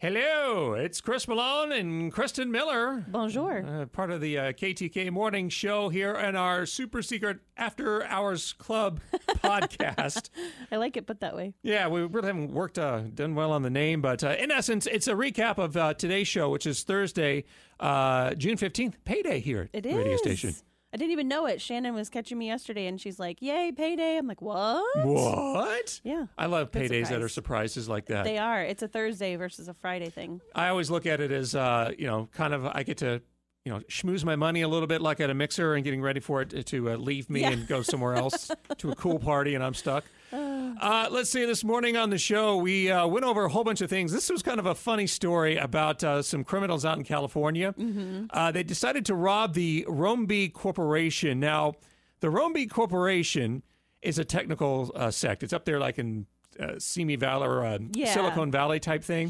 Hello, it's Chris Malone and Kristen Miller. Bonjour. Part of the KTK Morning Show here in our super secret After Hours Club podcast. I like it put that way. Yeah, we really haven't done well on the name, but in essence, it's a recap of today's show, which is Thursday, June 15th, payday here at the radio station. I didn't even know it. Shannon was catching me yesterday, and she's like, yay, payday. I'm like, what? What? Yeah. I love Good paydays that surprise. are surprises like that. They are. It's a Thursday versus a Friday thing. I always look at it as, kind of, I get to, schmooze my money a little bit like at a mixer and getting ready for it to leave me and go somewhere else to a cool party and I'm stuck. Let's see, this morning on the show, we went over a whole bunch of things. This was kind of a funny story about some criminals out in California. Mm-hmm. They decided to rob the Romby Corporation. Now, the Romby Corporation is a technical sect. It's up there like in Simi Valley or Silicon Valley type thing.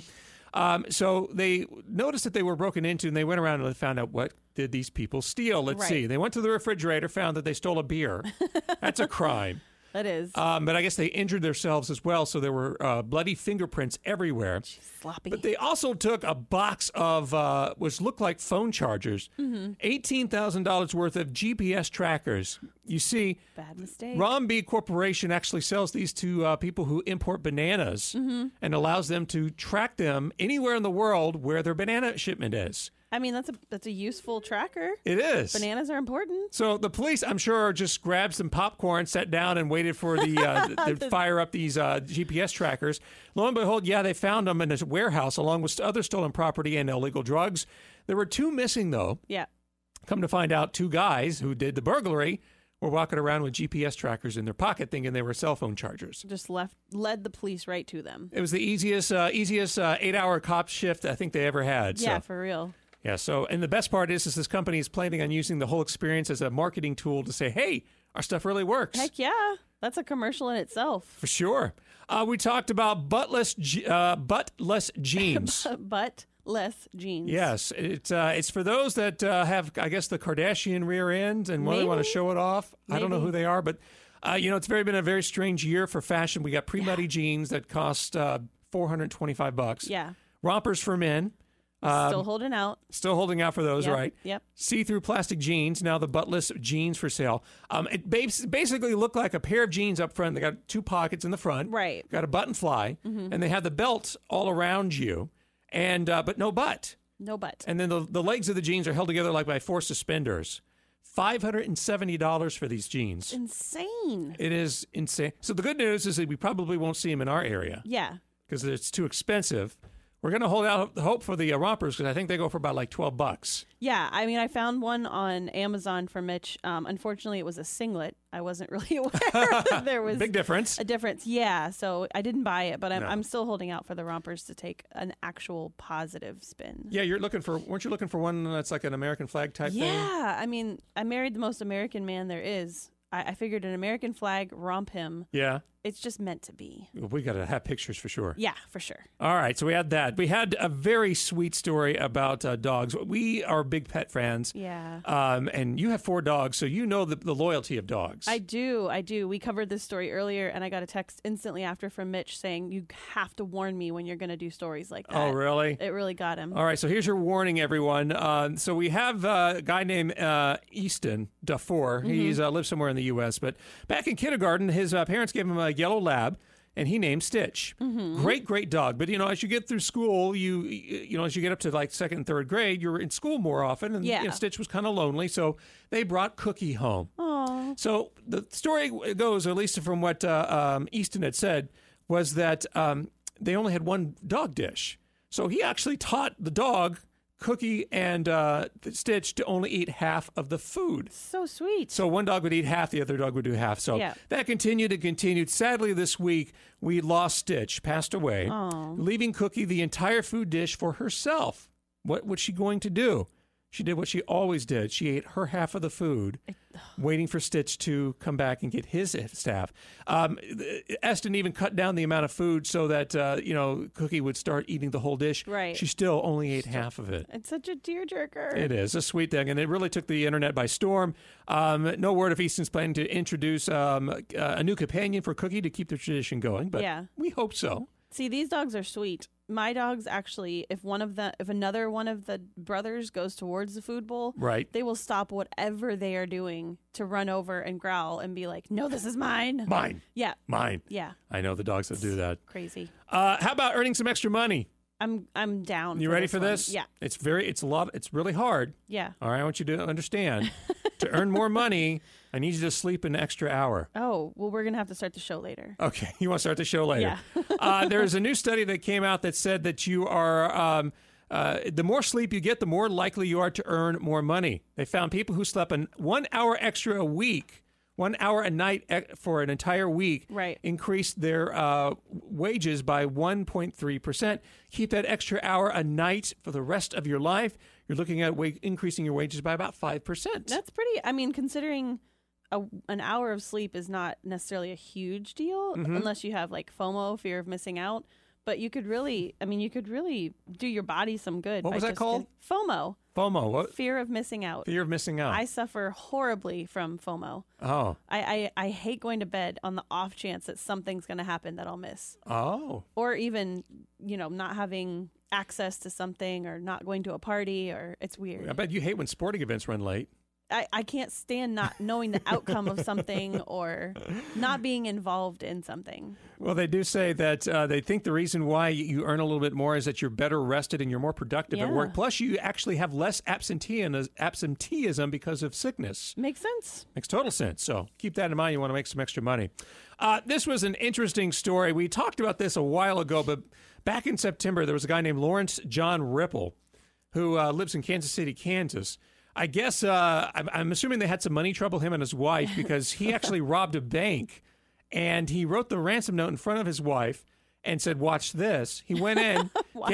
So they noticed that they were broken into, and they went around and they found out what did these people steal. Let's see. They went to the refrigerator, found that they stole a beer. That's a crime. That is. But I guess they injured themselves as well, so there were bloody fingerprints everywhere. Jeez, sloppy. But they also took a box of which looked like phone chargers, $18,000 worth of GPS trackers. You see, bad mistake. Romby Corporation actually sells these to people who import bananas and allows them to track them anywhere in the world where their banana shipment is. I mean, that's a useful tracker. It is. Bananas are important. So the police, I'm sure, just grabbed some popcorn, sat down, and waited for to fire up these GPS trackers. Lo and behold, they found them in a warehouse along with other stolen property and illegal drugs. There were two missing, though. Yeah. Come to find out, two guys who did the burglary were walking around with GPS trackers in their pocket thinking they were cell phone chargers. Just led the police right to them. It was the easiest 8-hour cop shift I think they ever had. Yeah, for real. Yeah, so, and the best part is this company is planning on using the whole experience as a marketing tool to say, hey, our stuff really works. Heck yeah. That's a commercial in itself. For sure. We talked about buttless jeans. Buttless jeans. Yes, it's for those that have, I guess, the Kardashian rear end and really want to show it off. Maybe. I don't know who they are, but, it's been a very strange year for fashion. We got pre-muddy jeans that cost $425. Yeah. Rompers for men. Still holding out. Still holding out for those, right? Yep. See-through plastic jeans, now the buttless jeans for sale. It basically look like a pair of jeans up front. They got two pockets in the front. Right. Got a button fly. Mm-hmm. And they have the belt all around you, and but no butt. No butt. And then the legs of the jeans are held together like by four suspenders. $570 for these jeans. Insane. It is insane. So the good news is that we probably won't see them in our area. Yeah. Because it's too expensive. We're going to hold out hope for the rompers because I think they go for about like $12. Yeah, I mean, I found one on Amazon for Mitch. Unfortunately, it was a singlet. I wasn't really aware that there was big difference. A difference, yeah. So I didn't buy it, but I'm still holding out for the rompers to take an actual positive spin. Yeah, weren't you looking for one that's like an American flag type thing? Yeah, I mean, I married the most American man there is. I figured an American flag, romp him. Yeah. It's just meant to be. We got to have pictures for sure. Yeah, for sure. All right, so we had that. We had a very sweet story about dogs. We are big pet fans. Yeah. And you have 4 dogs, so you know the loyalty of dogs. I do. We covered this story earlier, and I got a text instantly after from Mitch saying, you have to warn me when you're going to do stories like that. Oh, really? It really got him. All right, so here's your warning, everyone. So we have a guy named Easton Dufour. He lives somewhere in the U.S., but back in kindergarten, his parents gave him a yellow lab, and he named Stitch. Great dog. But as you get through school, you as you get up to like 2nd and 3rd grade, you're in school more often, and Stitch was kind of lonely, so they brought Cookie home. Aww. So the story goes, at least from what Easton had said, was that they only had one dog dish. So he actually taught the dog, Cookie and Stitch, to only eat half of the food. So sweet. So one dog would eat half, the other dog would do half. So that continued and continued. Sadly, this week, we lost Stitch, passed away, leaving Cookie the entire food dish for herself. What was she going to do? She did what she always did. She ate her half of the food, waiting for Stitch to come back and get his staff. Eston even cut down the amount of food so that, Cookie would start eating the whole dish. Right. She still only ate half of it. It's such a tearjerker. It is a sweet thing, and it really took the internet by storm. No word if Easton's planning to introduce a new companion for Cookie to keep the tradition going, but we hope so. See, these dogs are sweet. my dogs actually, if another one of the brothers goes towards the food bowl, Right. they will stop whatever they are doing to run over and growl and be like, "No, this is mine." Mine. Yeah. Mine. Yeah. I know the dogs that do that. Crazy. How about earning some extra money? I'm down. You ready for one. this? Yeah. It's really hard. Yeah. All right, I want you to understand. To earn more money, I need you to sleep an extra hour. Oh, well, we're going to have to start the show later. Okay, you want to start the show later? Yeah. There's a new study that came out that said that you are, the more sleep you get, the more likely you are to earn more money. They found people who slept 1 hour extra a week, 1 hour a night for an entire week, Right. increased their wages by 1.3%. Keep that extra hour a night for the rest of your life. You're looking at increasing your wages by about 5%. That's pretty, I mean, considering an hour of sleep is not necessarily a huge deal unless you have like FOMO, fear of missing out. But you could really do your body some good. What was that just called? FOMO. FOMO. What? Fear of missing out. Fear of missing out. I suffer horribly from FOMO. Oh. I hate going to bed on the off chance that something's going to happen that I'll miss. Oh. Or even, not having access to something or not going to a party, or it's weird. I bet you hate when sporting events run late. I can't stand not knowing the outcome of something or not being involved in something. Well, they do say that they think the reason why you earn a little bit more is that you're better rested and you're more productive at work. Plus, you actually have less absenteeism because of sickness. Makes sense. Makes total sense. So keep that in mind. You want to make some extra money. This was an interesting story. We talked about this a while ago, but back in September, there was a guy named Lawrence John Ripple who lives in Kansas City, Kansas. I guess I'm assuming they had some money trouble, him and his wife, because he actually robbed a bank, and he wrote the ransom note in front of his wife and said, "Watch this." He went in,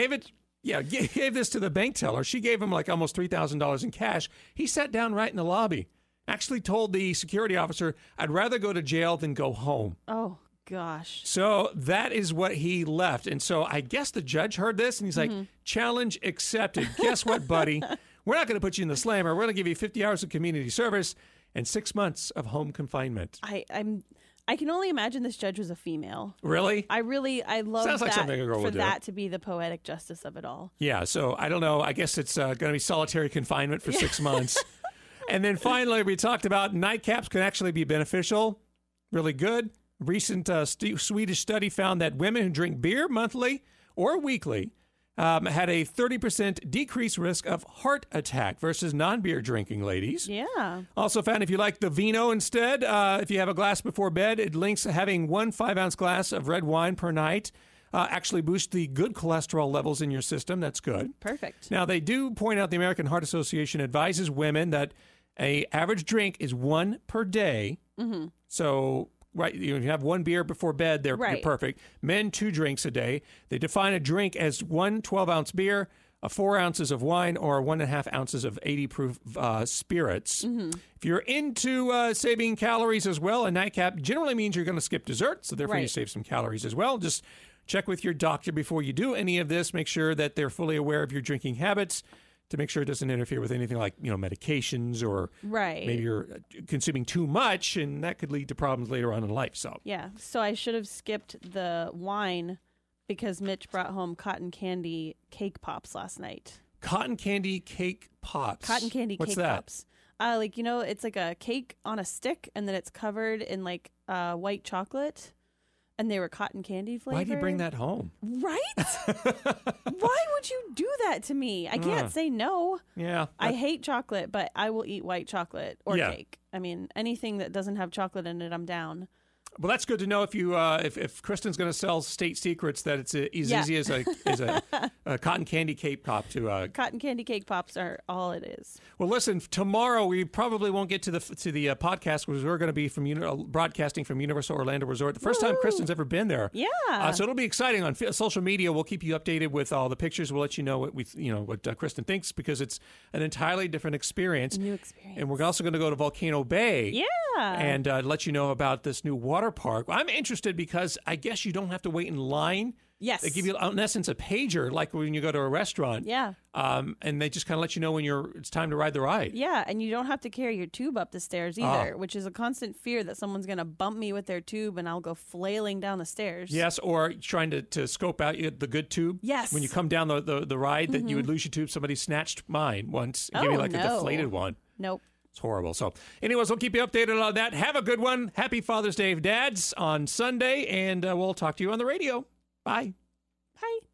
gave this to the bank teller. She gave him like almost $3,000 in cash. He sat down right in the lobby, actually told the security officer, "I'd rather go to jail than go home." Oh, gosh. So that is what he left. And so I guess the judge heard this, and he's like, "Challenge accepted. Guess what, buddy? We're not going to put you in the slammer. We're going to give you 50 hours of community service and 6 months of home confinement." I can only imagine this judge was a female. Really? I love Sounds like that something a girl for would do. that to be the poetic justice of it all. Yeah, so I don't know. I guess it's going to be solitary confinement for 6 months. And then finally, we talked about nightcaps can actually be beneficial. Really good. Recent Swedish study found that women who drink beer monthly or weekly had a 30% decreased risk of heart attack versus non-beer drinking ladies. Yeah. Also found if you like the vino instead, if you have a glass before bed, it links having 1 5-ounce glass of red wine per night actually boosts the good cholesterol levels in your system. That's good. Perfect. Now, they do point out the American Heart Association advises women that a average drink is 1 per day. Mm-hmm. So... Right, you have 1 beer before bed, you're perfect. Men, 2 drinks a day. They define a drink as 1 12-ounce beer, 4 ounces of wine, or 1.5 ounces of 80-proof spirits. Mm-hmm. If you're into saving calories as well, a nightcap generally means you're going to skip dessert, so therefore you save some calories as well. Just check with your doctor before you do any of this. Make sure that they're fully aware of your drinking habits, to make sure it doesn't interfere with anything like, medications or maybe you're consuming too much, and that could lead to problems later on in life. So I should have skipped the wine because Mitch brought home cotton candy cake pops last night. Cotton candy cake pops. Cotton candy What's cake that? pops. It's like a cake on a stick, and then it's covered in like white chocolate. And they were cotton candy flavored. Why'd you bring that home? Right? Why would you do that to me? I can't say no. Yeah. I hate chocolate, but I will eat white chocolate or cake. I mean, anything that doesn't have chocolate in it, I'm down. Well, that's good to know. If you if Kristen's going to sell state secrets, that it's as easy as a cotton candy cake pop to. Cotton candy cake pops are all it is. Well, listen. Tomorrow we probably won't get to the podcast because we're going to be broadcasting from Universal Orlando Resort. The first time Kristen's ever been there. Yeah. So it'll be exciting on social media. We'll keep you updated with all the pictures. We'll let you know what Kristen thinks, because it's an entirely different experience. New experience. And we're also going to go to Volcano Bay. Yeah. And let you know about this new water park. I'm interested because I guess you don't have to wait in line Yes. They give you, in essence, a pager, like when you go to a restaurant. Yeah. And they just kind of let you know when it's time to ride the ride. Yeah, and you don't have to carry your tube up the stairs either, which is a constant fear that someone's going to bump me with their tube and I'll go flailing down the stairs. Yes, or trying to scope out the good tube. Yes. When you come down the ride, that you would lose your tube. Somebody snatched mine once and gave me like a deflated one. Nope. It's horrible. So, anyways, we'll keep you updated on that. Have a good one. Happy Father's Day, Dads, on Sunday, and we'll talk to you on the radio. Bye. Bye.